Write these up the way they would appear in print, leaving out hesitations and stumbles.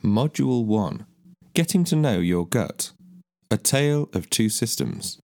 Module 1. Getting to know your gut. A tale of two systems.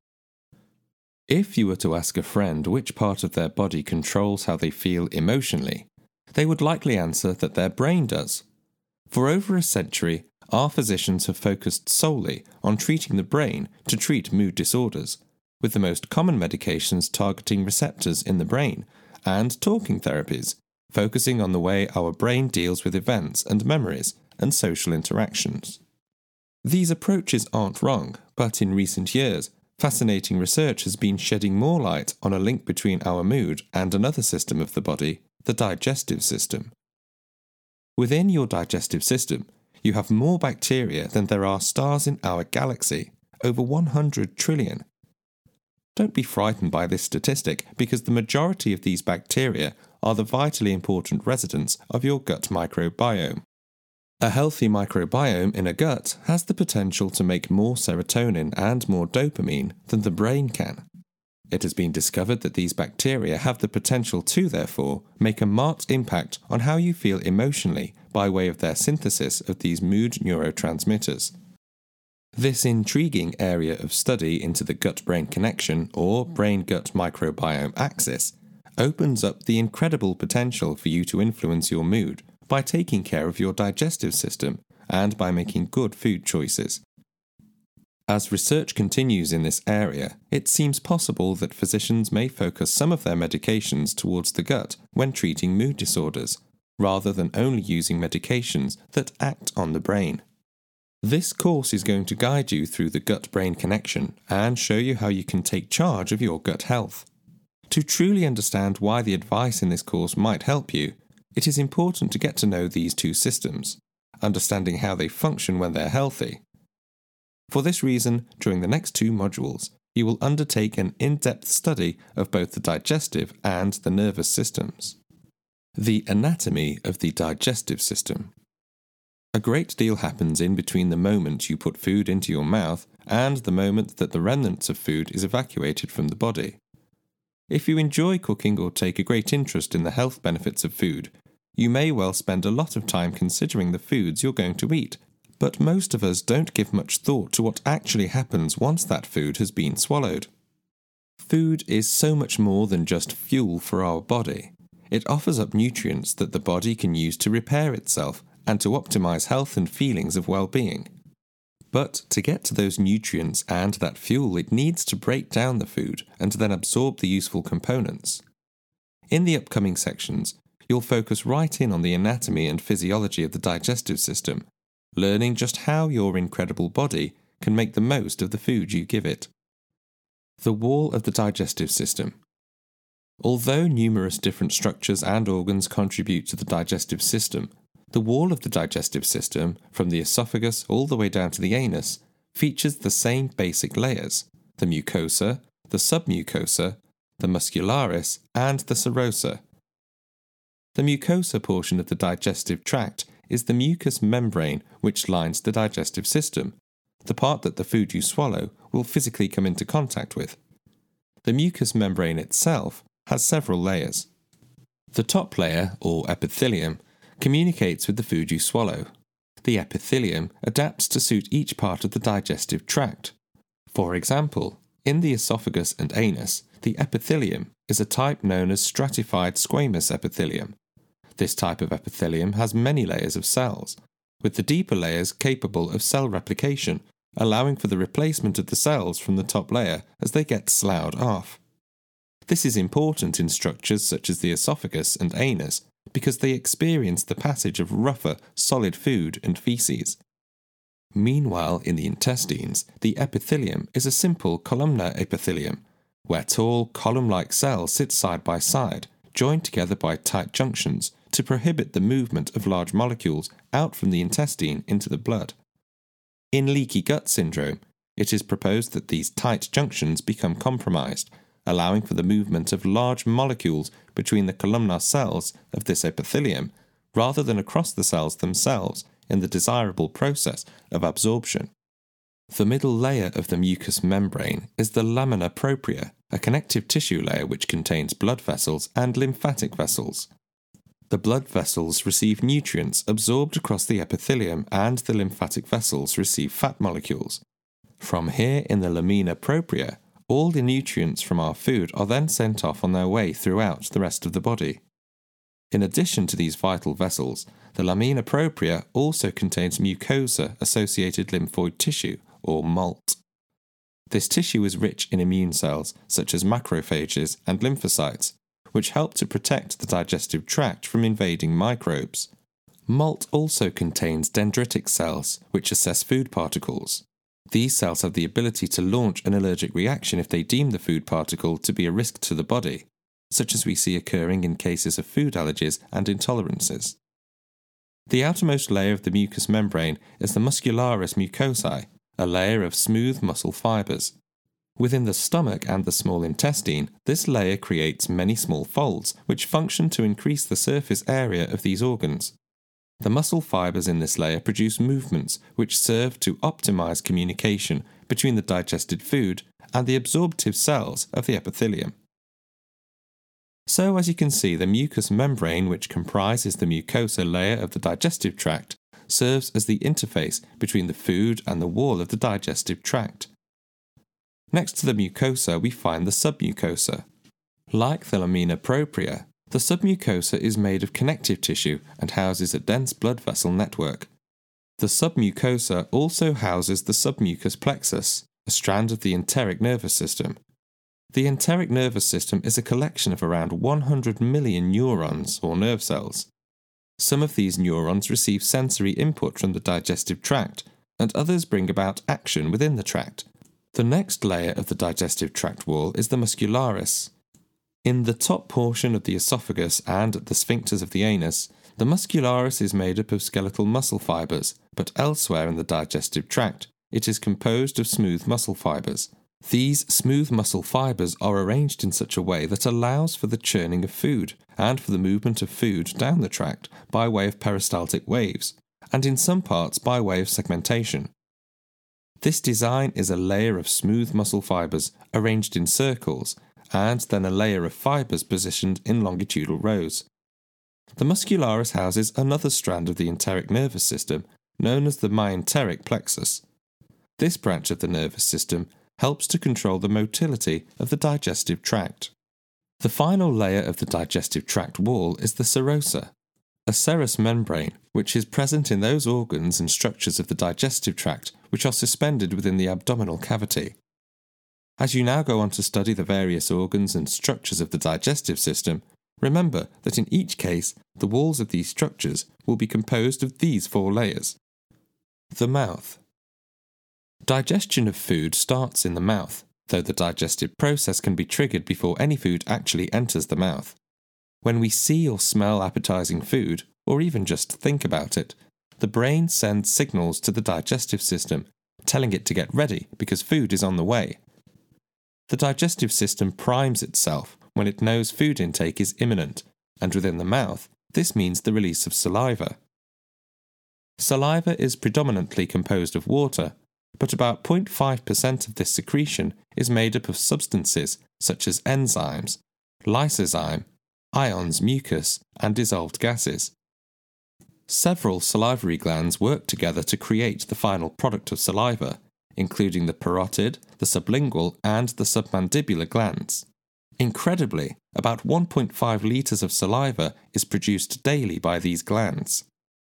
If you were to ask a friend which part of their body controls how they feel emotionally, they would likely answer that their brain does. For over a century, our physicians have focused solely on treating the brain to treat mood disorders, with the most common medications targeting receptors in the brain, and talking therapies, focusing on the way our brain deals with events and memories and social interactions. These approaches aren't wrong, but in recent years, fascinating research has been shedding more light on a link between our mood and another system of the body, the digestive system. Within your digestive system, you have more bacteria than there are stars in our galaxy, over 100 trillion. Don't be frightened by this statistic because the majority of these bacteria are the vitally important residents of your gut microbiome. A healthy microbiome in a gut has the potential to make more serotonin and more dopamine than the brain can. It has been discovered that these bacteria have the potential to, therefore, make a marked impact on how you feel emotionally by way of their synthesis of these mood neurotransmitters. This intriguing area of study into the gut-brain connection, or brain-gut microbiome axis, opens up the incredible potential for you to influence your mood by taking care of your digestive system and by making good food choices. As research continues in this area, it seems possible that physicians may focus some of their medications towards the gut when treating mood disorders, rather than only using medications that act on the brain. This course is going to guide you through the gut-brain connection and show you how you can take charge of your gut health. To truly understand why the advice in this course might help you, it is important to get to know these two systems, understanding how they function when they're healthy. For this reason, during the next two modules, you will undertake an in-depth study of both the digestive and the nervous systems. The anatomy of the digestive system. A great deal happens in between the moment you put food into your mouth and the moment that the remnants of food is evacuated from the body. If you enjoy cooking or take a great interest in the health benefits of food, you may well spend a lot of time considering the foods you're going to eat, but most of us don't give much thought to what actually happens once that food has been swallowed. Food is so much more than just fuel for our body. It offers up nutrients that the body can use to repair itself and to optimize health and feelings of well-being. But to get to those nutrients and that fuel, it needs to break down the food and then absorb the useful components. In the upcoming sections, you'll focus right in on the anatomy and physiology of the digestive system, learning just how your incredible body can make the most of the food you give it. The wall of the digestive system. Although numerous different structures and organs contribute to the digestive system, the wall of the digestive system, from the esophagus all the way down to the anus, features the same basic layers: the mucosa, the submucosa, the muscularis, and the serosa. The mucosa portion of the digestive tract is the mucous membrane which lines the digestive system, the part that the food you swallow will physically come into contact with. The mucous membrane itself has several layers. The top layer, or epithelium, communicates with the food you swallow. The epithelium adapts to suit each part of the digestive tract. For example, in the esophagus and anus, the epithelium is a type known as stratified squamous epithelium. This type of epithelium has many layers of cells, with the deeper layers capable of cell replication, allowing for the replacement of the cells from the top layer as they get sloughed off. This is important in structures such as the esophagus and anus because they experience the passage of rougher, solid food and feces. Meanwhile, in the intestines, the epithelium is a simple columnar epithelium, where tall, column-like cells sit side by side, joined together by tight junctions to prohibit the movement of large molecules out from the intestine into the blood. In leaky gut syndrome, it is proposed that these tight junctions become compromised, allowing for the movement of large molecules between the columnar cells of this epithelium, rather than across the cells themselves in the desirable process of absorption. The middle layer of the mucous membrane is the lamina propria, a connective tissue layer which contains blood vessels and lymphatic vessels. The blood vessels receive nutrients absorbed across the epithelium, and the lymphatic vessels receive fat molecules. From here in the lamina propria, all the nutrients from our food are then sent off on their way throughout the rest of the body. In addition to these vital vessels, the lamina propria also contains mucosa-associated lymphoid tissue, or MALT. This tissue is rich in immune cells, such as macrophages and lymphocytes, which help to protect the digestive tract from invading microbes. MALT also contains dendritic cells, which assess food particles. These cells have the ability to launch an allergic reaction if they deem the food particle to be a risk to the body, such as we see occurring in cases of food allergies and intolerances. The outermost layer of the mucous membrane is the muscularis mucosae, a layer of smooth muscle fibres. Within the stomach and the small intestine, this layer creates many small folds, which function to increase the surface area of these organs. The muscle fibres in this layer produce movements which serve to optimize communication between the digested food and the absorptive cells of the epithelium. So, as you can see, the mucous membrane, which comprises the mucosa layer of the digestive tract, serves as the interface between the food and the wall of the digestive tract. Next to the mucosa, we find the submucosa. Like the lamina propria, the submucosa is made of connective tissue and houses a dense blood vessel network. The submucosa also houses the submucous plexus, a strand of the enteric nervous system. The enteric nervous system is a collection of around 100 million neurons, or nerve cells. Some of these neurons receive sensory input from the digestive tract, and others bring about action within the tract. The next layer of the digestive tract wall is the muscularis. In the top portion of the esophagus and the sphincters of the anus, the muscularis is made up of skeletal muscle fibres, but elsewhere in the digestive tract, it is composed of smooth muscle fibres. These smooth muscle fibres are arranged in such a way that allows for the churning of food and for the movement of food down the tract by way of peristaltic waves, and in some parts by way of segmentation. This design is a layer of smooth muscle fibres arranged in circles, and then a layer of fibres positioned in longitudinal rows. The muscularis houses another strand of the enteric nervous system, known as the myenteric plexus. This branch of the nervous system helps to control the motility of the digestive tract. The final layer of the digestive tract wall is the serosa, a serous membrane which is present in those organs and structures of the digestive tract which are suspended within the abdominal cavity. As you now go on to study the various organs and structures of the digestive system, remember that in each case the walls of these structures will be composed of these 4 layers. The mouth. Digestion of food starts in the mouth, though the digestive process can be triggered before any food actually enters the mouth. When we see or smell appetizing food, or even just think about it, the brain sends signals to the digestive system, telling it to get ready because food is on the way. The digestive system primes itself when it knows food intake is imminent, and within the mouth, this means the release of saliva. Saliva is predominantly composed of water, but about 0.5% of this secretion is made up of substances such as enzymes, lysozyme, ions, mucus, and dissolved gases. Several salivary glands work together to create the final product of saliva, including the parotid, the sublingual, and the submandibular glands. Incredibly, about 1.5 litres of saliva is produced daily by these glands.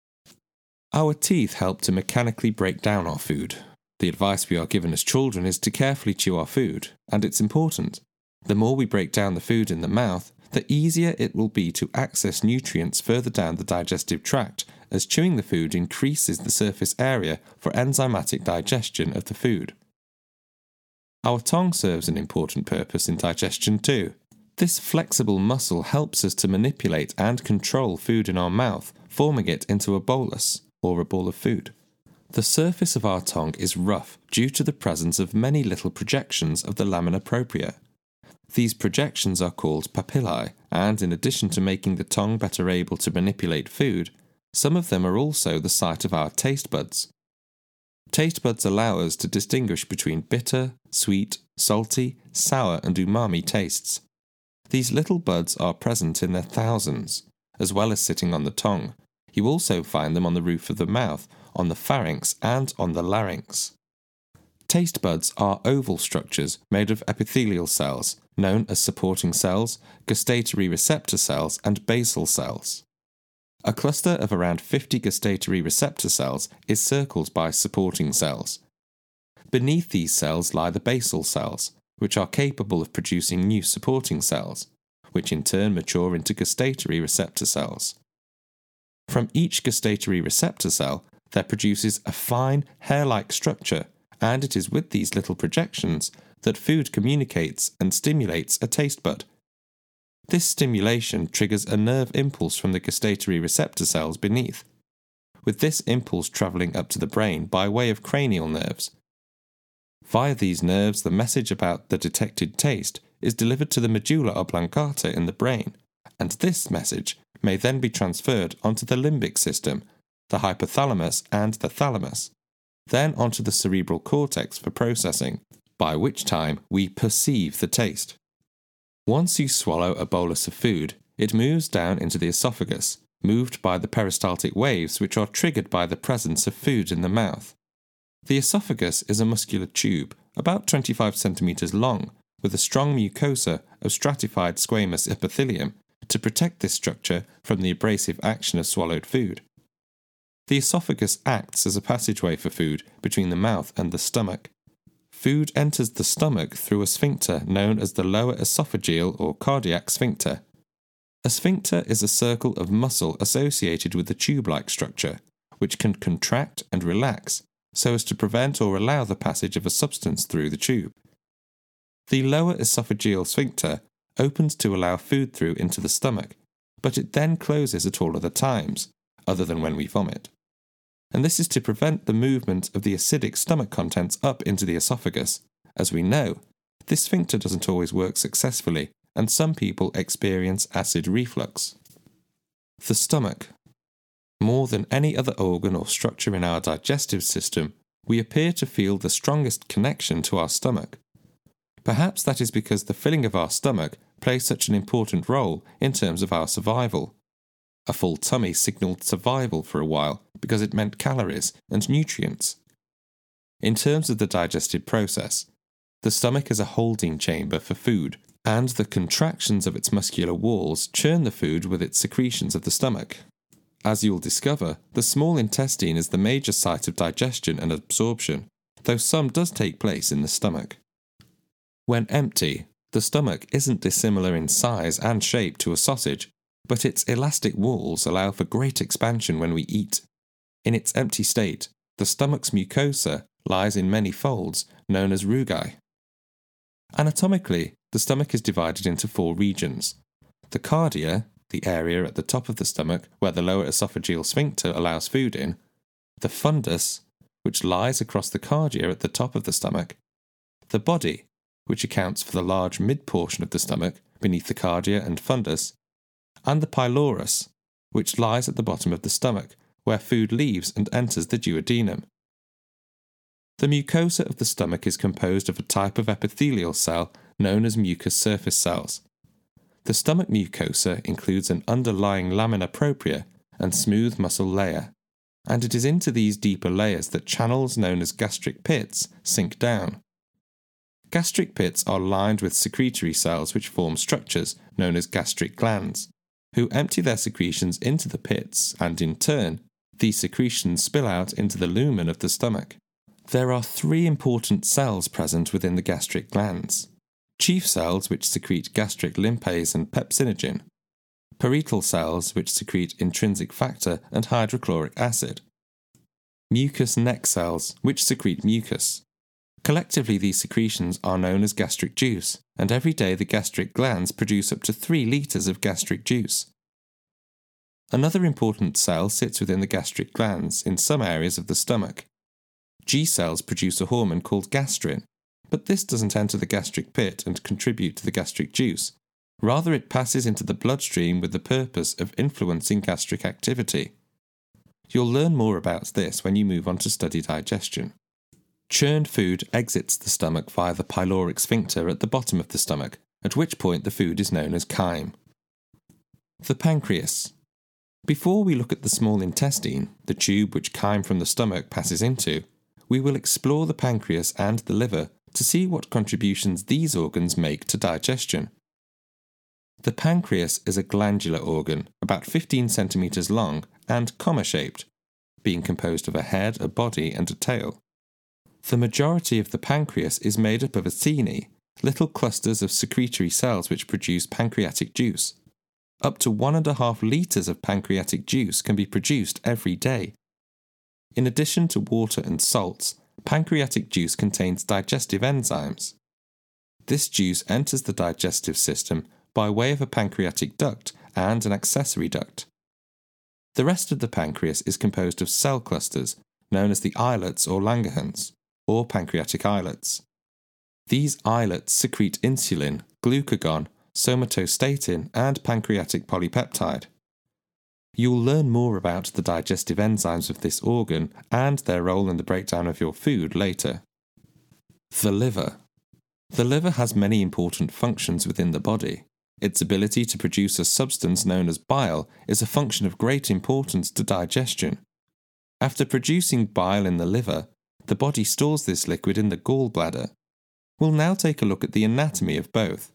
Our teeth help to mechanically break down our food. The advice we are given as children is to carefully chew our food, and it's important. The more we break down the food in the mouth, the easier it will be to access nutrients further down the digestive tract, as chewing the food increases the surface area for enzymatic digestion of the food. Our tongue serves an important purpose in digestion too. This flexible muscle helps us to manipulate and control food in our mouth, forming it into a bolus, or a ball of food. The surface of our tongue is rough due to the presence of many little projections of the lamina propria. These projections are called papillae, and in addition to making the tongue better able to manipulate food, some of them are also the site of our taste buds. Taste buds allow us to distinguish between bitter, sweet, salty, sour, and umami tastes. These little buds are present in their thousands, as well as sitting on the tongue. You also find them on the roof of the mouth, on the pharynx, and on the larynx. Taste buds are oval structures made of epithelial cells, known as supporting cells, gustatory receptor cells, and basal cells. A cluster of around 50 gustatory receptor cells is circled by supporting cells. Beneath these cells lie the basal cells, which are capable of producing new supporting cells, which in turn mature into gustatory receptor cells. From each gustatory receptor cell, there produces a fine, hair-like structure, and it is with these little projections that food communicates and stimulates a taste bud. This stimulation triggers a nerve impulse from the gustatory receptor cells beneath, with this impulse travelling up to the brain by way of cranial nerves. Via these nerves, the message about the detected taste is delivered to the medulla oblongata in the brain, and this message may then be transferred onto the limbic system, the hypothalamus and the thalamus, then onto the cerebral cortex for processing, by which time we perceive the taste. Once you swallow a bolus of food, it moves down into the esophagus, moved by the peristaltic waves which are triggered by the presence of food in the mouth. The esophagus is a muscular tube, about 25 centimeters long, with a strong mucosa of stratified squamous epithelium to protect this structure from the abrasive action of swallowed food. The esophagus acts as a passageway for food between the mouth and the stomach. Food enters the stomach through a sphincter known as the lower esophageal or cardiac sphincter. A sphincter is a circle of muscle associated with the tube-like structure, which can contract and relax so as to prevent or allow the passage of a substance through the tube. The lower esophageal sphincter opens to allow food through into the stomach, but it then closes at all other times, other than when we vomit. And this is to prevent the movement of the acidic stomach contents up into the esophagus. As we know, this sphincter doesn't always work successfully, and some people experience acid reflux. The stomach. More than any other organ or structure in our digestive system, we appear to feel the strongest connection to our stomach. Perhaps that is because the filling of our stomach plays such an important role in terms of our survival. A full tummy signalled survival for a while because it meant calories and nutrients. In terms of the digestive process, the stomach is a holding chamber for food, and the contractions of its muscular walls churn the food with its secretions of the stomach. As you'll discover, the small intestine is the major site of digestion and absorption, though some does take place in the stomach. When empty, the stomach isn't dissimilar in size and shape to a sausage, but its elastic walls allow for great expansion when we eat. In its empty state, the stomach's mucosa lies in many folds, known as rugae. Anatomically, the stomach is divided into 4 regions. The cardia, the area at the top of the stomach where the lower esophageal sphincter allows food in, the fundus, which lies across the cardia at the top of the stomach, the body, which accounts for the large mid-portion of the stomach beneath the cardia and fundus, and the pylorus, which lies at the bottom of the stomach, where food leaves and enters the duodenum. The mucosa of the stomach is composed of a type of epithelial cell known as mucous surface cells. The stomach mucosa includes an underlying lamina propria and smooth muscle layer, and it is into these deeper layers that channels known as gastric pits sink down. Gastric pits are lined with secretory cells which form structures known as gastric glands, who empty their secretions into the pits, and in turn, these secretions spill out into the lumen of the stomach. There are 3 important cells present within the gastric glands: chief cells which secrete gastric lipase and pepsinogen, parietal cells which secrete intrinsic factor and hydrochloric acid, mucous neck cells which secrete mucus. Collectively, these secretions are known as gastric juice, and every day the gastric glands produce up to 3 litres of gastric juice. Another important cell sits within the gastric glands in some areas of the stomach. G cells produce a hormone called gastrin, but this doesn't enter the gastric pit and contribute to the gastric juice. Rather, it passes into the bloodstream with the purpose of influencing gastric activity. You'll learn more about this when you move on to study digestion. Churned food exits the stomach via the pyloric sphincter at the bottom of the stomach, at which point the food is known as chyme. The pancreas. Before we look at the small intestine, the tube which chyme from the stomach passes into, we will explore the pancreas and the liver to see what contributions these organs make to digestion. The pancreas is a glandular organ, about 15 centimeters long and comma-shaped, being composed of a head, a body, and a tail. The majority of the pancreas is made up of acini, little clusters of secretory cells which produce pancreatic juice. Up to 1.5 litres of pancreatic juice can be produced every day. In addition to water and salts, pancreatic juice contains digestive enzymes. This juice enters the digestive system by way of a pancreatic duct and an accessory duct. The rest of the pancreas is composed of cell clusters, known as the islets or Langerhans, or pancreatic islets. These islets secrete insulin, glucagon, somatostatin, and pancreatic polypeptide. You'll learn more about the digestive enzymes of this organ and their role in the breakdown of your food later. The liver. The liver has many important functions within the body. Its ability to produce a substance known as bile is a function of great importance to digestion. After producing bile in the liver, the body stores this liquid in the gallbladder. We'll now take a look at the anatomy of both.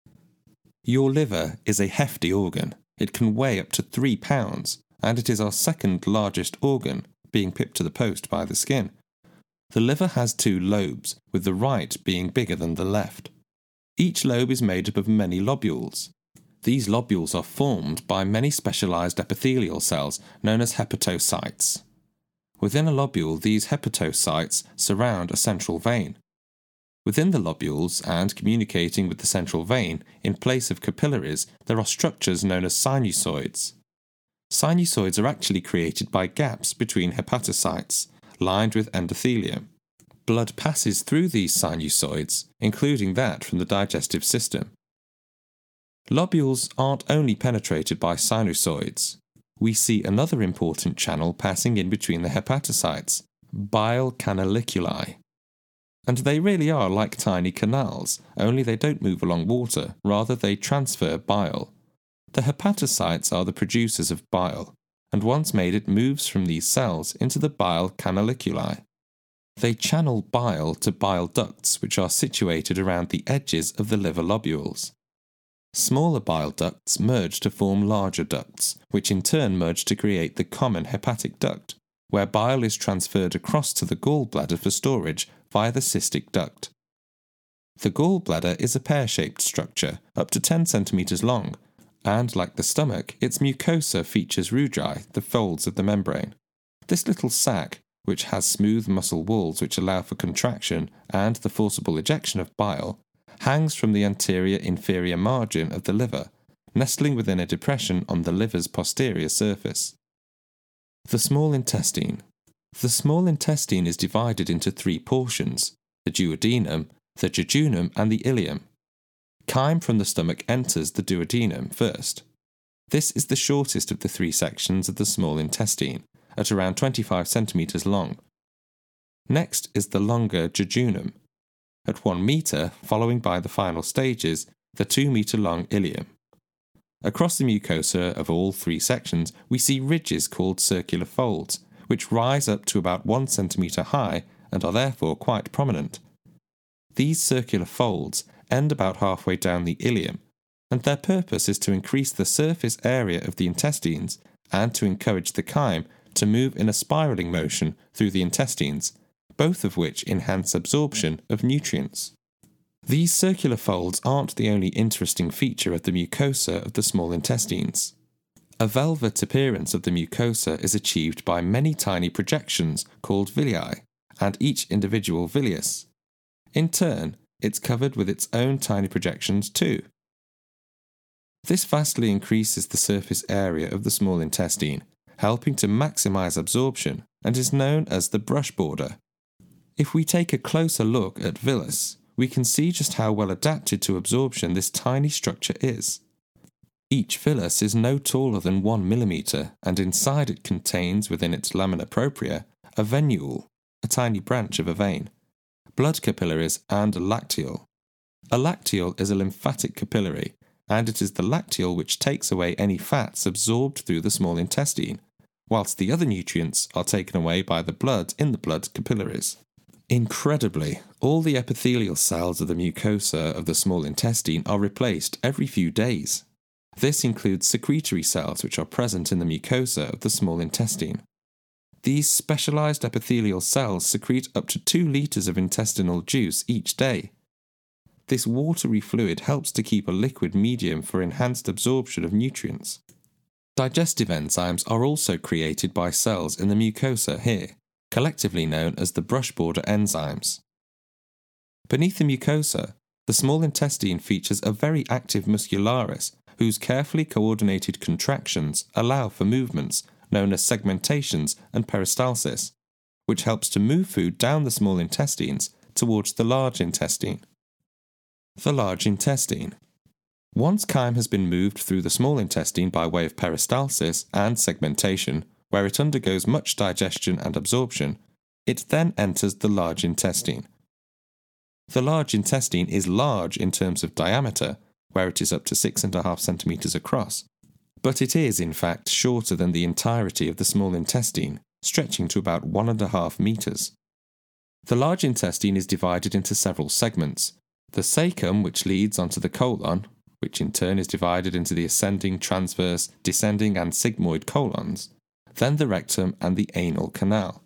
Your liver is a hefty organ. It can weigh up to 3 pounds, and it is our second largest organ, being pipped to the post by the skin. The liver has 2 lobes, with the right being bigger than the left. Each lobe is made up of many lobules. These lobules are formed by many specialized epithelial cells known as hepatocytes. Within a lobule, these hepatocytes surround a central vein. Within the lobules, and communicating with the central vein, in place of capillaries, there are structures known as sinusoids. Sinusoids are actually created by gaps between hepatocytes, lined with endothelium. Blood passes through these sinusoids, including that from the digestive system. Lobules aren't only penetrated by sinusoids. We see another important channel passing in between the hepatocytes, bile canaliculi. And they really are like tiny canals, only they don't move along water, rather they transfer bile. The hepatocytes are the producers of bile, and once made it moves from these cells into the bile canaliculi. They channel bile to bile ducts which are situated around the edges of the liver lobules. Smaller bile ducts merge to form larger ducts, which in turn merge to create the common hepatic duct, where bile is transferred across to the gallbladder for storage via the cystic duct. The gallbladder is a pear-shaped structure, up to 10 centimeters long, and like the stomach, its mucosa features rugae, the folds of the membrane. This little sac, which has smooth muscle walls which allow for contraction and the forcible ejection of bile, hangs from the anterior-inferior margin of the liver, nestling within a depression on the liver's posterior surface. The small intestine. The small intestine is divided into 3 portions, the duodenum, the jejunum, and the ileum. Chyme from the stomach enters the duodenum first. This is the shortest of the 3 sections of the small intestine, at around 25 centimeters long. Next is the longer jejunum, at 1 meter, following by the final stages, the 2-meter long ileum. Across the mucosa of all 3 sections, we see ridges called circular folds, which rise up to about 1 centimeter high and are therefore quite prominent. These circular folds end about halfway down the ileum, and their purpose is to increase the surface area of the intestines and to encourage the chyme to move in a spiraling motion through the intestines, both of which enhance absorption of nutrients. These circular folds aren't the only interesting feature of the mucosa of the small intestines. A velvet appearance of the mucosa is achieved by many tiny projections called villi, and each individual villus. In turn, it's covered with its own tiny projections too. This vastly increases the surface area of the small intestine, helping to maximize absorption, and is known as the brush border. If we take a closer look at villus, we can see just how well adapted to absorption this tiny structure is. Each villus is no taller than 1 millimeter, and inside it contains within its lamina propria a venule, a tiny branch of a vein, blood capillaries, and a lacteal. A lacteal is a lymphatic capillary, and it is the lacteal which takes away any fats absorbed through the small intestine, whilst the other nutrients are taken away by the blood in the blood capillaries. Incredibly, all the epithelial cells of the mucosa of the small intestine are replaced every few days. This includes secretory cells which are present in the mucosa of the small intestine. These specialized epithelial cells secrete up to 2 liters of intestinal juice each day. This watery fluid helps to keep a liquid medium for enhanced absorption of nutrients. Digestive enzymes are also created by cells in the mucosa here, collectively known as the brush border enzymes. Beneath the mucosa, the small intestine features a very active muscularis whose carefully coordinated contractions allow for movements known as segmentations and peristalsis, which helps to move food down the small intestines towards the large intestine. The large intestine. Once chyme has been moved through the small intestine by way of peristalsis and segmentation, where it undergoes much digestion and absorption, it then enters the large intestine. The large intestine is large in terms of diameter, where it is up to 6.5 centimeters across, but it is in fact shorter than the entirety of the small intestine, stretching to about 1.5 meters. The large intestine is divided into several segments: the cecum, which leads onto the colon, which in turn is divided into the ascending, transverse, descending and sigmoid colons, then the rectum and the anal canal.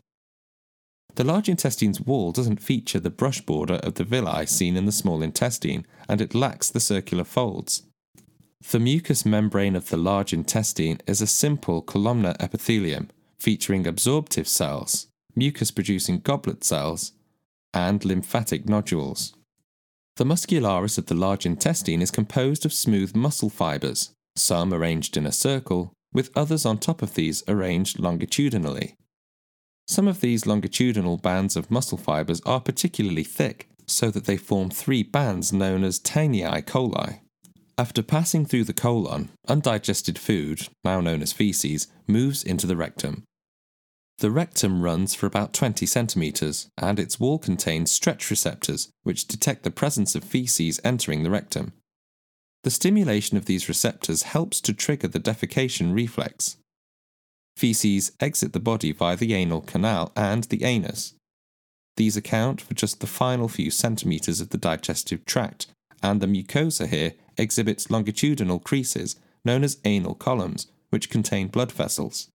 The large intestine's wall doesn't feature the brush border of the villi seen in the small intestine, and it lacks the circular folds. The mucous membrane of the large intestine is a simple columnar epithelium featuring absorptive cells, mucus-producing goblet cells, and lymphatic nodules. The muscularis of the large intestine is composed of smooth muscle fibres, some arranged in a circle, with others on top of these arranged longitudinally. Some of these longitudinal bands of muscle fibres are particularly thick, so that they form 3 bands known as taeniae coli. After passing through the colon, undigested food, now known as feces, moves into the rectum. The rectum runs for about 20 centimeters, and its wall contains stretch receptors which detect the presence of feces entering the rectum. The stimulation of these receptors helps to trigger the defecation reflex. Feces exit the body via the anal canal and the anus. These account for just the final few centimeters of the digestive tract, and the mucosa here exhibits longitudinal creases known as anal columns, which contain blood vessels.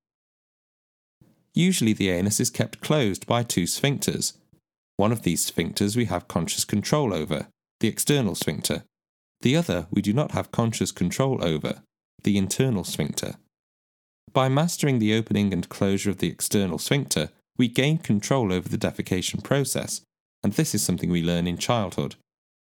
Usually the anus is kept closed by 2 sphincters. One of these sphincters we have conscious control over, the external sphincter. The other we do not have conscious control over, the internal sphincter. By mastering the opening and closure of the external sphincter, we gain control over the defecation process, and this is something we learn in childhood.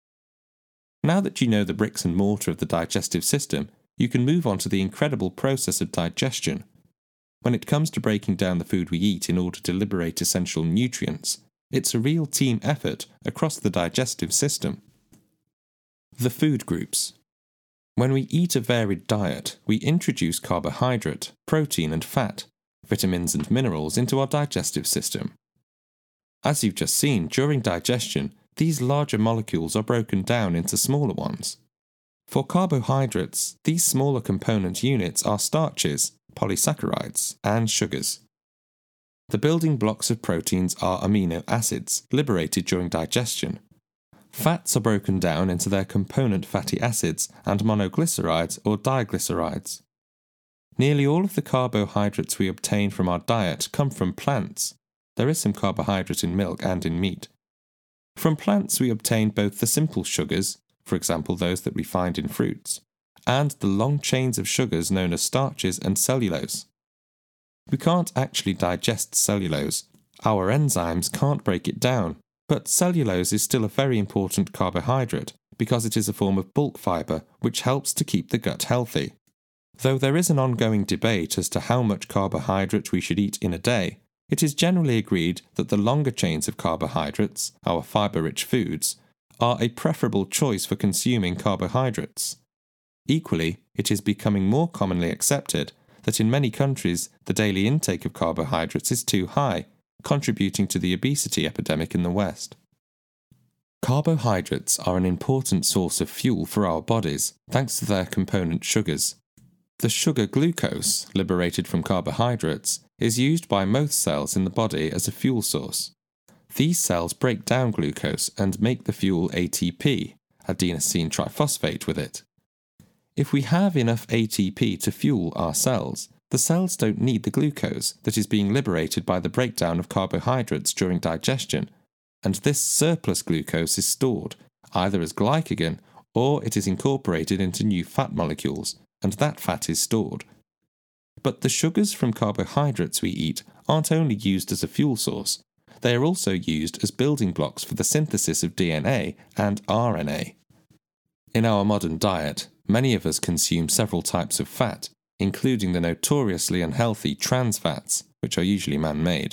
Now that you know the bricks and mortar of the digestive system, you can move on to the incredible process of digestion. When it comes to breaking down the food we eat in order to liberate essential nutrients, it's a real team effort across the digestive system. The food groups. When we eat a varied diet, we introduce carbohydrate, protein and fat, vitamins and minerals into our digestive system. As you've just seen, during digestion, these larger molecules are broken down into smaller ones. For carbohydrates, these smaller component units are starches, polysaccharides, and sugars. The building blocks of proteins are amino acids, liberated during digestion. Fats are broken down into their component fatty acids and monoglycerides or diglycerides. Nearly all of the carbohydrates we obtain from our diet come from plants. There is some carbohydrate in milk and in meat. From plants we obtain both the simple sugars, for example those that we find in fruits, and the long chains of sugars known as starches and cellulose. We can't actually digest cellulose. Our enzymes can't break it down, but cellulose is still a very important carbohydrate because it is a form of bulk fibre which helps to keep the gut healthy. Though there is an ongoing debate as to how much carbohydrate we should eat in a day, it is generally agreed that the longer chains of carbohydrates, our fibre-rich foods, are a preferable choice for consuming carbohydrates. Equally, it is becoming more commonly accepted that in many countries the daily intake of carbohydrates is too high, contributing to the obesity epidemic in the West. Carbohydrates are an important source of fuel for our bodies thanks to their component sugars. The sugar glucose, liberated from carbohydrates, is used by most cells in the body as a fuel source. These cells break down glucose and make the fuel ATP, adenosine triphosphate, with it. If we have enough ATP to fuel our cells, the cells don't need the glucose that is being liberated by the breakdown of carbohydrates during digestion, and this surplus glucose is stored, either as glycogen or it is incorporated into new fat molecules, and that fat is stored. But the sugars from carbohydrates we eat aren't only used as a fuel source, they are also used as building blocks for the synthesis of DNA and RNA. In our modern diet, many of us consume several types of fat, including the notoriously unhealthy trans fats, which are usually man-made.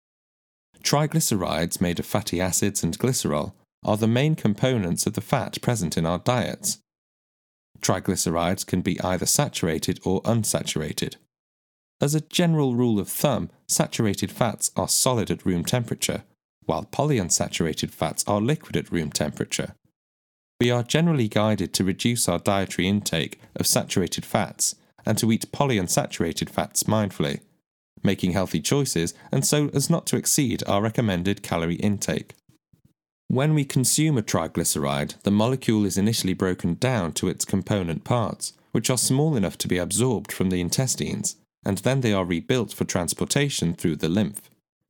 Triglycerides made of fatty acids and glycerol are the main components of the fat present in our diets. Triglycerides can be either saturated or unsaturated. As a general rule of thumb, saturated fats are solid at room temperature, while polyunsaturated fats are liquid at room temperature. We are generally guided to reduce our dietary intake of saturated fats and to eat polyunsaturated fats mindfully, making healthy choices and so as not to exceed our recommended calorie intake. When we consume a triglyceride, the molecule is initially broken down to its component parts, which are small enough to be absorbed from the intestines, and then they are rebuilt for transportation through the lymph.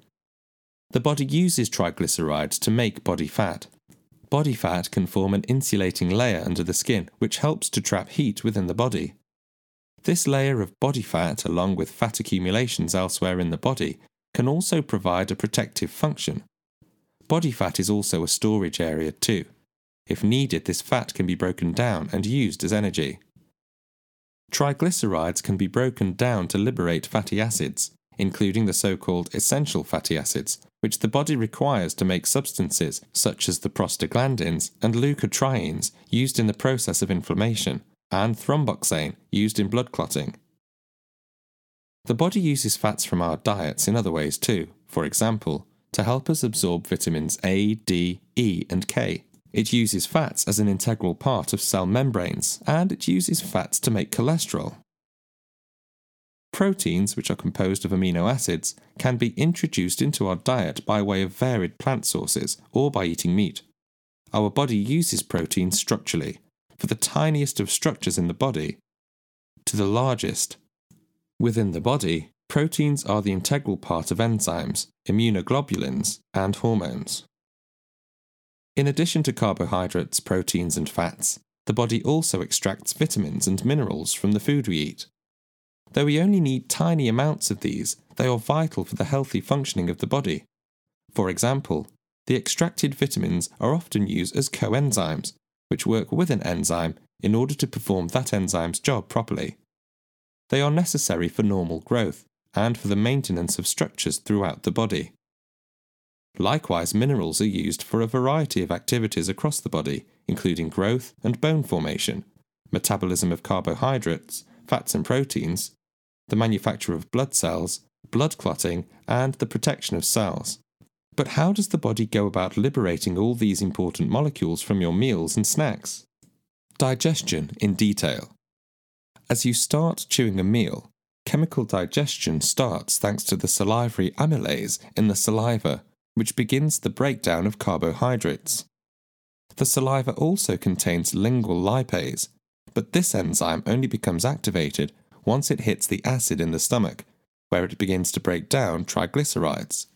The body uses triglycerides to make body fat. Body fat can form an insulating layer under the skin which helps to trap heat within the body. This layer of body fat, along with fat accumulations elsewhere in the body, can also provide a protective function. Body fat is also a storage area too. If needed, this fat can be broken down and used as energy. Triglycerides can be broken down to liberate fatty acids, including the so-called essential fatty acids, which the body requires to make substances such as the prostaglandins and leukotrienes used in the process of inflammation, and thromboxane used in blood clotting. The body uses fats from our diets in other ways too, for example, to help us absorb vitamins A, D, E and K. It uses fats as an integral part of cell membranes, and it uses fats to make cholesterol. Proteins, which are composed of amino acids, can be introduced into our diet by way of varied plant sources or by eating meat. Our body uses proteins structurally, from the tiniest of structures in the body to the largest. Within the body, proteins are the integral part of enzymes, immunoglobulins, and hormones. In addition to carbohydrates, proteins, and fats, the body also extracts vitamins and minerals from the food we eat. Though we only need tiny amounts of these, they are vital for the healthy functioning of the body. For example, the extracted vitamins are often used as coenzymes, which work with an enzyme in order to perform that enzyme's job properly. They are necessary for normal growth and for the maintenance of structures throughout the body. Likewise, minerals are used for a variety of activities across the body, including growth and bone formation, metabolism of carbohydrates, fats and proteins, the manufacture of blood cells, blood clotting, and the protection of cells. But how does the body go about liberating all these important molecules from your meals and snacks? Digestion in detail. As you start chewing a meal, chemical digestion starts thanks to the salivary amylase in the saliva, which begins the breakdown of carbohydrates. The saliva also contains lingual lipase, but this enzyme only becomes activated once it hits the acid in the stomach, where it begins to break down triglycerides.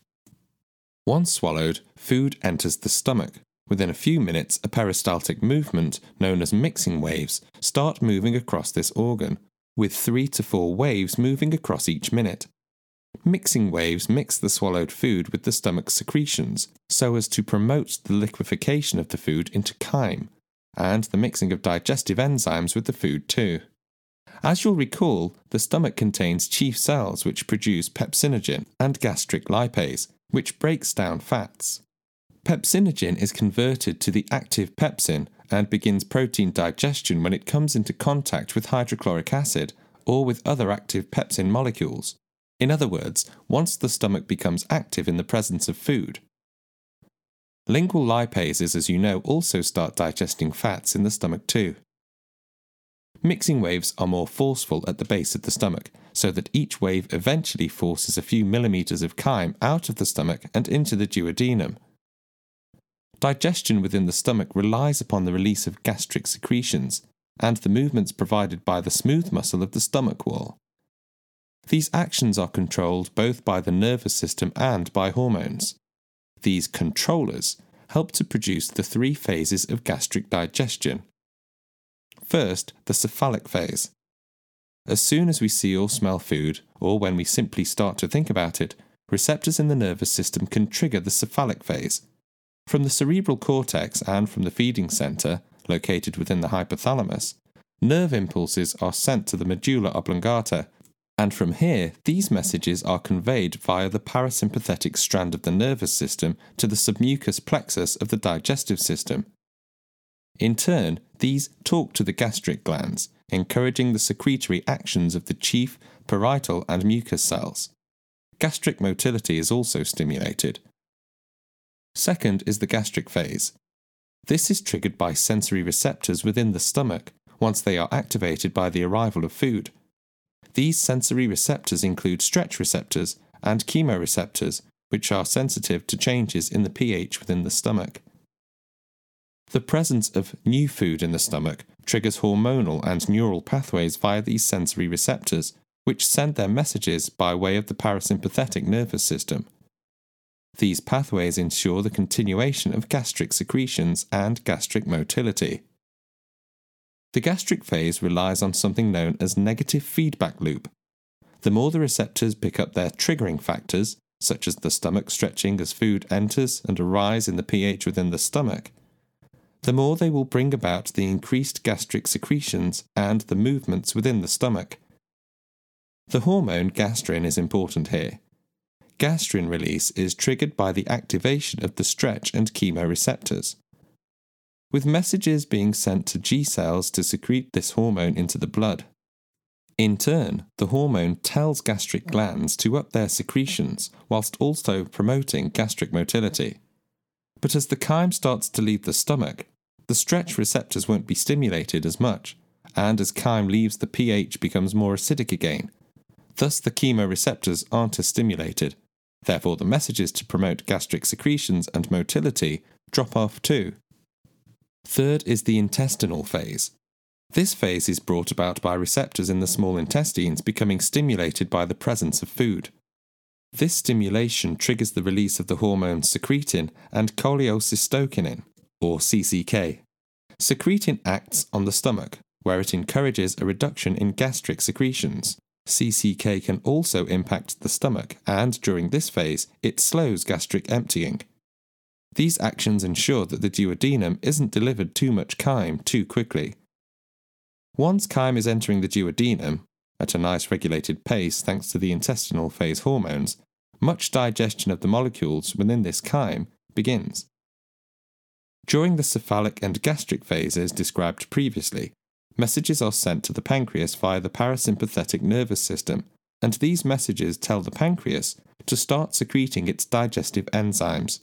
Once swallowed, food enters the stomach. Within a few minutes, a peristaltic movement, known as mixing waves, start moving across this organ, with 3 to 4 waves moving across each minute. Mixing waves mix the swallowed food with the stomach's secretions, so as to promote the liquefaction of the food into chyme, and the mixing of digestive enzymes with the food too. As you'll recall, the stomach contains chief cells which produce pepsinogen and gastric lipase, which breaks down fats. Pepsinogen is converted to the active pepsin and begins protein digestion when it comes into contact with hydrochloric acid or with other active pepsin molecules. In other words, once the stomach becomes active in the presence of food. Lingual lipases, as you know, also start digesting fats in the stomach too. Mixing waves are more forceful at the base of the stomach, so that each wave eventually forces a few millimeters of chyme out of the stomach and into the duodenum. Digestion within the stomach relies upon the release of gastric secretions and the movements provided by the smooth muscle of the stomach wall. These actions are controlled both by the nervous system and by hormones. These controllers help to produce the three phases of gastric digestion. First, the cephalic phase. As soon as we see or smell food, or when we simply start to think about it, receptors in the nervous system can trigger the cephalic phase. From the cerebral cortex and from the feeding center, located within the hypothalamus, nerve impulses are sent to the medulla oblongata, and from here, these messages are conveyed via the parasympathetic strand of the nervous system to the submucous plexus of the digestive system. In turn, these talk to the gastric glands, encouraging the secretory actions of the chief, parietal, and mucous cells. Gastric motility is also stimulated. Second is the gastric phase. This is triggered by sensory receptors within the stomach once they are activated by the arrival of food. These sensory receptors include stretch receptors and chemoreceptors, which are sensitive to changes in the pH within the stomach. The presence of new food in the stomach triggers hormonal and neural pathways via these sensory receptors, which send their messages by way of the parasympathetic nervous system. These pathways ensure the continuation of gastric secretions and gastric motility. The gastric phase relies on something known as negative feedback loop. The more the receptors pick up their triggering factors, such as the stomach stretching as food enters and a rise in the pH within the stomach, the more they will bring about the increased gastric secretions and the movements within the stomach. The hormone gastrin is important here. Gastrin release is triggered by the activation of the stretch and chemoreceptors, with messages being sent to G cells to secrete this hormone into the blood. In turn, the hormone tells gastric glands to up their secretions whilst also promoting gastric motility. But as the chyme starts to leave the stomach, the stretch receptors won't be stimulated as much, and as chyme leaves, the pH becomes more acidic again. Thus the chemoreceptors aren't as stimulated. Therefore, the messages to promote gastric secretions and motility drop off too. Third is the intestinal phase. This phase is brought about by receptors in the small intestines becoming stimulated by the presence of food. This stimulation triggers the release of the hormones secretin and cholecystokinin, or CCK. Secretin acts on the stomach, where it encourages a reduction in gastric secretions. CCK can also impact the stomach, and during this phase, it slows gastric emptying. These actions ensure that the duodenum isn't delivered too much chyme too quickly. Once chyme is entering the duodenum, at a nice regulated pace thanks to the intestinal phase hormones, much digestion of the molecules within this chyme begins. During the cephalic and gastric phases described previously, messages are sent to the pancreas via the parasympathetic nervous system, and these messages tell the pancreas to start secreting its digestive enzymes.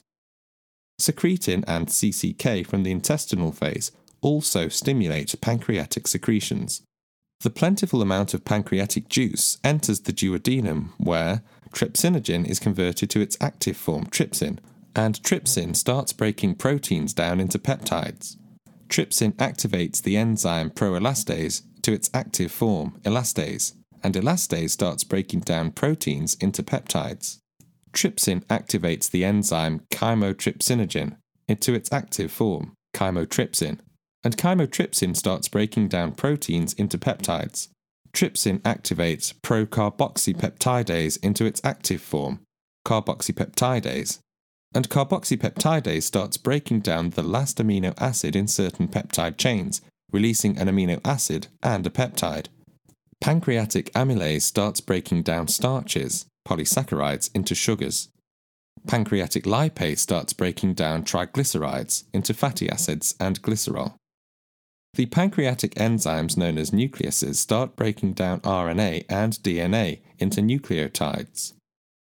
Secretin and CCK from the intestinal phase also stimulate pancreatic secretions. The plentiful amount of pancreatic juice enters the duodenum, where trypsinogen is converted to its active form, trypsin, and trypsin starts breaking proteins down into peptides. Trypsin activates the enzyme proelastase to its active form, elastase, and elastase starts breaking down proteins into peptides. Trypsin activates the enzyme chymotrypsinogen into its active form, chymotrypsin, and chymotrypsin starts breaking down proteins into peptides. Trypsin activates procarboxypeptidase into its active form, carboxypeptidase, and carboxypeptidase starts breaking down the last amino acid in certain peptide chains, releasing an amino acid and a peptide. Pancreatic amylase starts breaking down starches, polysaccharides, into sugars. Pancreatic lipase starts breaking down triglycerides into fatty acids and glycerol. The pancreatic enzymes known as nucleases start breaking down RNA and DNA into nucleotides.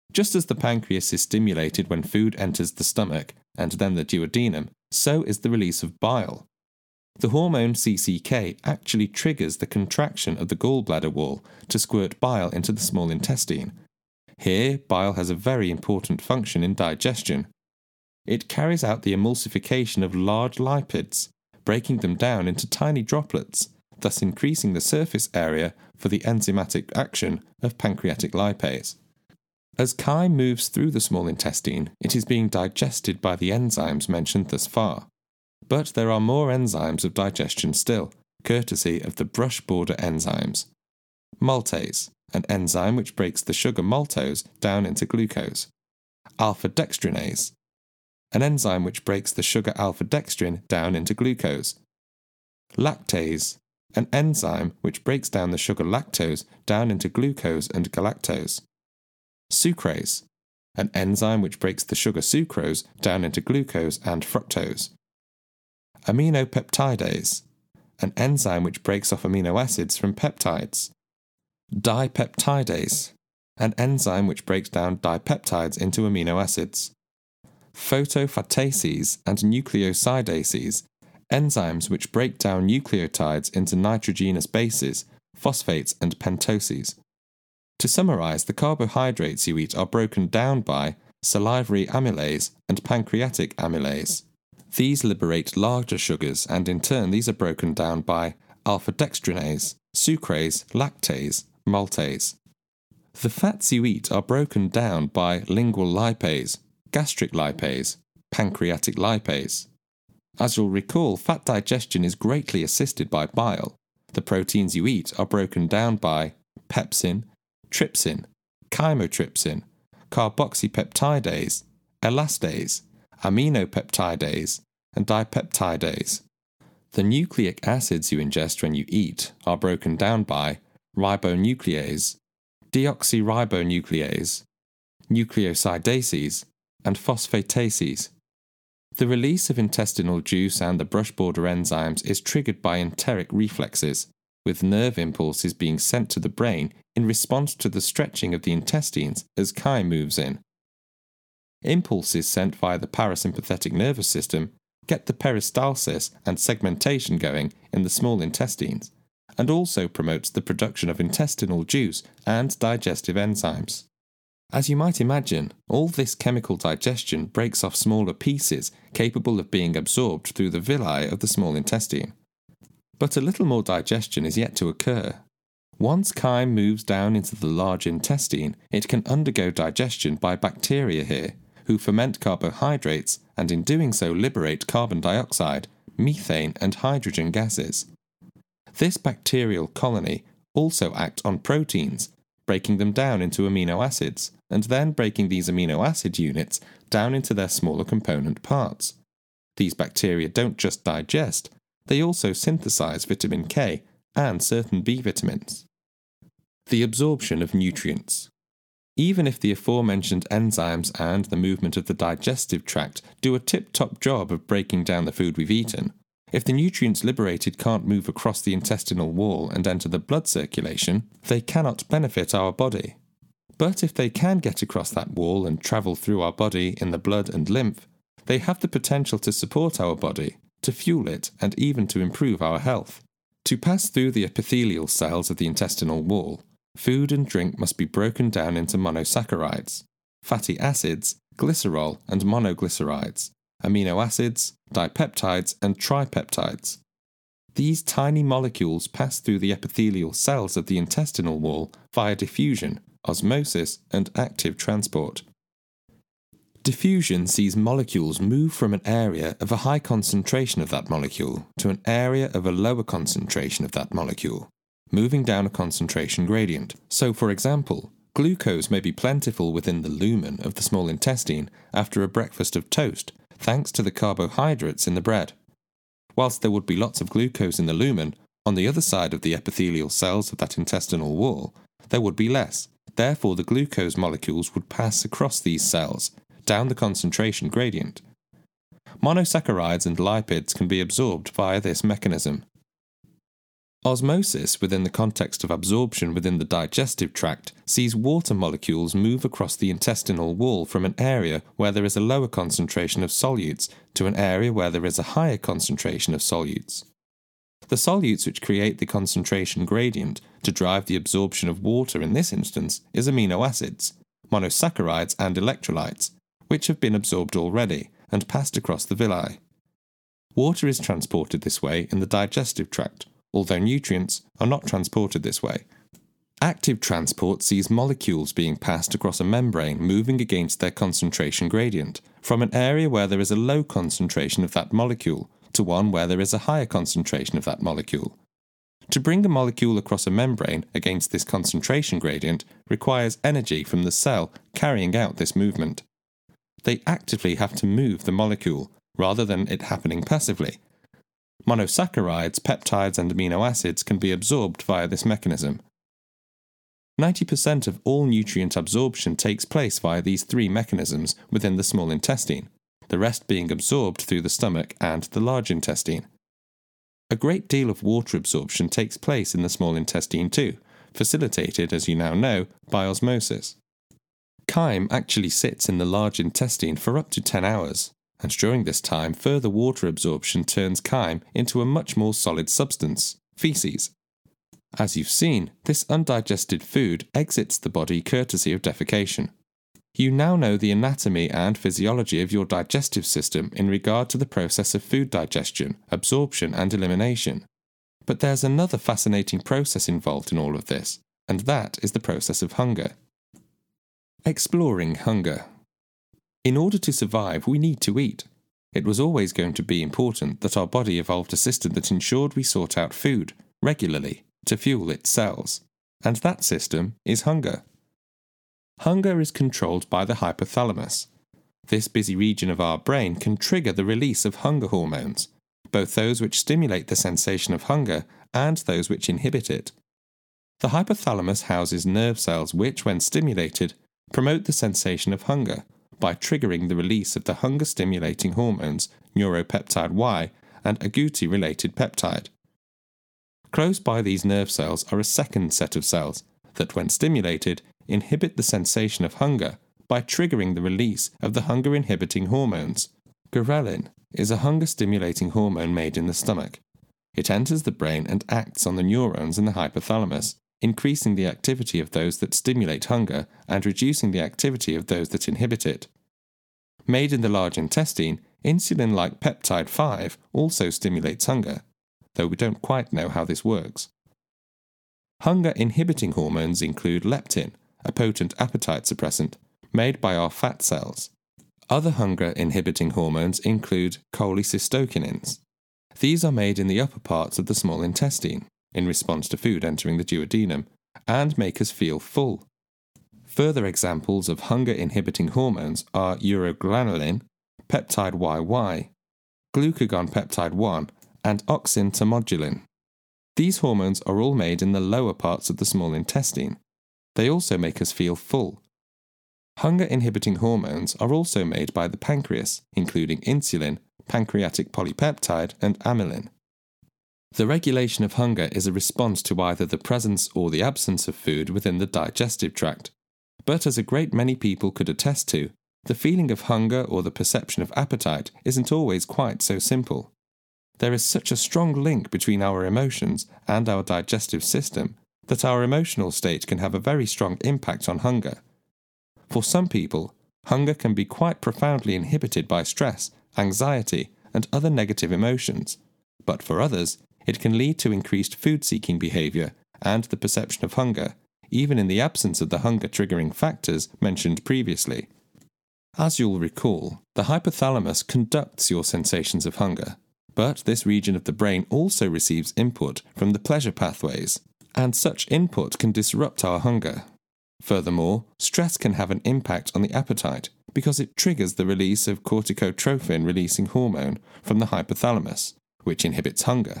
Just as the pancreas is stimulated when food enters the stomach and then the duodenum, so is the release of bile. The hormone CCK actually triggers the contraction of the gallbladder wall to squirt bile into the small intestine. Here, bile has a very important function in digestion. It carries out the emulsification of large lipids, breaking them down into tiny droplets, thus increasing the surface area for the enzymatic action of pancreatic lipase. As chyme moves through the small intestine, it is being digested by the enzymes mentioned thus far. But there are more enzymes of digestion still, courtesy of the brush border enzymes. Maltase, an enzyme which breaks the sugar maltose down into glucose. Alpha-dextrinase, an enzyme which breaks the sugar alpha-dextrin down into glucose. Lactase, an enzyme which breaks down the sugar lactose down into glucose and galactose. Sucrase, an enzyme which breaks the sugar sucrose down into glucose and fructose. Aminopeptidase, an enzyme which breaks off amino acids from peptides. Dipeptidase, an enzyme which breaks down dipeptides into amino acids. Phosphatases and nucleosidases, enzymes which break down nucleotides into nitrogenous bases, phosphates and pentoses. To summarize, the carbohydrates you eat are broken down by salivary amylase and pancreatic amylase. These liberate larger sugars, and in turn these are broken down by alpha-dextrinase, sucrase, lactase, maltase. The fats you eat are broken down by lingual lipase, gastric lipase, pancreatic lipase. As you'll recall, fat digestion is greatly assisted by bile. The proteins you eat are broken down by pepsin, trypsin, chymotrypsin, carboxypeptidase, elastase, aminopeptidase, and dipeptidase. The nucleic acids you ingest when you eat are broken down by ribonuclease, deoxyribonuclease, nucleosidases, and phosphatases. The release of intestinal juice and the brush border enzymes is triggered by enteric reflexes, with nerve impulses being sent to the brain in response to the stretching of the intestines as chyme moves in. Impulses sent via the parasympathetic nervous system get the peristalsis and segmentation going in the small intestines, and also promotes the production of intestinal juice and digestive enzymes. As you might imagine, all this chemical digestion breaks off smaller pieces capable of being absorbed through the villi of the small intestine. But a little more digestion is yet to occur. Once chyme moves down into the large intestine, it can undergo digestion by bacteria here, who ferment carbohydrates and in doing so liberate carbon dioxide, methane and hydrogen gases. This bacterial colony also acts on proteins, breaking them down into amino acids, and then breaking these amino acid units down into their smaller component parts. These bacteria don't just digest, they also synthesize vitamin K and certain B vitamins. The absorption of nutrients. Even if the aforementioned enzymes and the movement of the digestive tract do a tip-top job of breaking down the food we've eaten, if the nutrients liberated can't move across the intestinal wall and enter the blood circulation, they cannot benefit our body. But if they can get across that wall and travel through our body in the blood and lymph, they have the potential to support our body, to fuel it, and even to improve our health. To pass through the epithelial cells of the intestinal wall, food and drink must be broken down into monosaccharides, fatty acids, glycerol and monoglycerides, amino acids, dipeptides and tripeptides. These tiny molecules pass through the epithelial cells of the intestinal wall via diffusion, osmosis and active transport. Diffusion sees molecules move from an area of a high concentration of that molecule to an area of a lower concentration of that molecule, moving down a concentration gradient. So, for example, glucose may be plentiful within the lumen of the small intestine after a breakfast of toast, thanks to the carbohydrates in the bread. Whilst there would be lots of glucose in the lumen, on the other side of the epithelial cells of that intestinal wall, there would be less. Therefore, the glucose molecules would pass across these cells, down the concentration gradient. Monosaccharides and lipids can be absorbed via this mechanism. Osmosis within the context of absorption within the digestive tract sees water molecules move across the intestinal wall from an area where there is a lower concentration of solutes to an area where there is a higher concentration of solutes. The solutes which create the concentration gradient to drive the absorption of water in this instance is amino acids, monosaccharides and electrolytes, which have been absorbed already and passed across the villi. Water is transported this way in the digestive tract, although nutrients are not transported this way. Active transport sees molecules being passed across a membrane moving against their concentration gradient, from an area where there is a low concentration of that molecule to one where there is a higher concentration of that molecule. To bring a molecule across a membrane against this concentration gradient requires energy from the cell carrying out this movement. They actively have to move the molecule, rather than it happening passively. Monosaccharides, peptides and amino acids can be absorbed via this mechanism. 90% of all nutrient absorption takes place via these three mechanisms within the small intestine, the rest being absorbed through the stomach and the large intestine. A great deal of water absorption takes place in the small intestine too, facilitated, as you now know, by osmosis. Chyme actually sits in the large intestine for up to 10 hours, and during this time further water absorption turns chyme into a much more solid substance, feces. As you've seen, this undigested food exits the body courtesy of defecation. You now know the anatomy and physiology of your digestive system in regard to the process of food digestion, absorption and elimination. But there's another fascinating process involved in all of this, and that is the process of hunger. Exploring hunger. In order to survive, we need to eat. It was always going to be important that our body evolved a system that ensured we sought out food, regularly, to fuel its cells. And that system is hunger. Hunger is controlled by the hypothalamus. This busy region of our brain can trigger the release of hunger hormones, both those which stimulate the sensation of hunger and those which inhibit it. The hypothalamus houses nerve cells which, when stimulated, promote the sensation of hunger by triggering the release of the hunger-stimulating hormones neuropeptide Y and agouti-related peptide. Close by these nerve cells are a second set of cells that, when stimulated, inhibit the sensation of hunger by triggering the release of the hunger-inhibiting hormones. Ghrelin is a hunger-stimulating hormone made in the stomach. It enters the brain and acts on the neurons in the hypothalamus, increasing the activity of those that stimulate hunger and reducing the activity of those that inhibit it. Made in the large intestine, insulin-like peptide 5 also stimulates hunger, though we don't quite know how this works. Hunger-inhibiting hormones include leptin, a potent appetite suppressant, made by our fat cells. Other hunger-inhibiting hormones include cholecystokinins. These are made in the upper parts of the small intestine, in response to food entering the duodenum, and make us feel full. Further examples of hunger-inhibiting hormones are uroguanilin, peptide YY, glucagon peptide 1, and oxyntomodulin. These hormones are all made in the lower parts of the small intestine. They also make us feel full. Hunger-inhibiting hormones are also made by the pancreas, including insulin, pancreatic polypeptide, and amylin. The regulation of hunger is a response to either the presence or the absence of food within the digestive tract. But as a great many people could attest to, the feeling of hunger or the perception of appetite isn't always quite so simple. There is such a strong link between our emotions and our digestive system that our emotional state can have a very strong impact on hunger. For some people, hunger can be quite profoundly inhibited by stress, anxiety, and other negative emotions, but for others, it can lead to increased food-seeking behavior and the perception of hunger, even in the absence of the hunger-triggering factors mentioned previously. As you'll recall, the hypothalamus conducts your sensations of hunger, but this region of the brain also receives input from the pleasure pathways, and such input can disrupt our hunger. Furthermore, stress can have an impact on the appetite because it triggers the release of corticotrophin-releasing hormone from the hypothalamus, which inhibits hunger.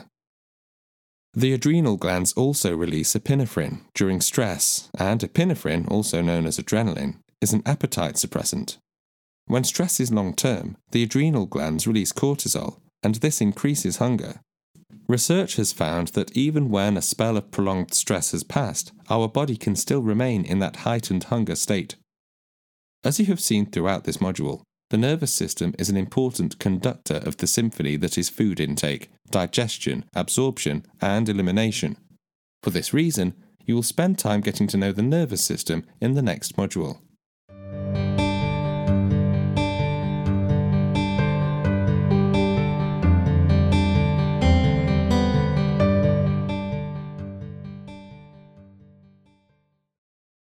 The adrenal glands also release epinephrine during stress, and epinephrine, also known as adrenaline, is an appetite suppressant. When stress is long-term, the adrenal glands release cortisol, and this increases hunger. Research has found that even when a spell of prolonged stress has passed, our body can still remain in that heightened hunger state. As you have seen throughout this module, the nervous system is an important conductor of the symphony that is food intake, digestion, absorption, and elimination. For this reason, you will spend time getting to know the nervous system in the next module.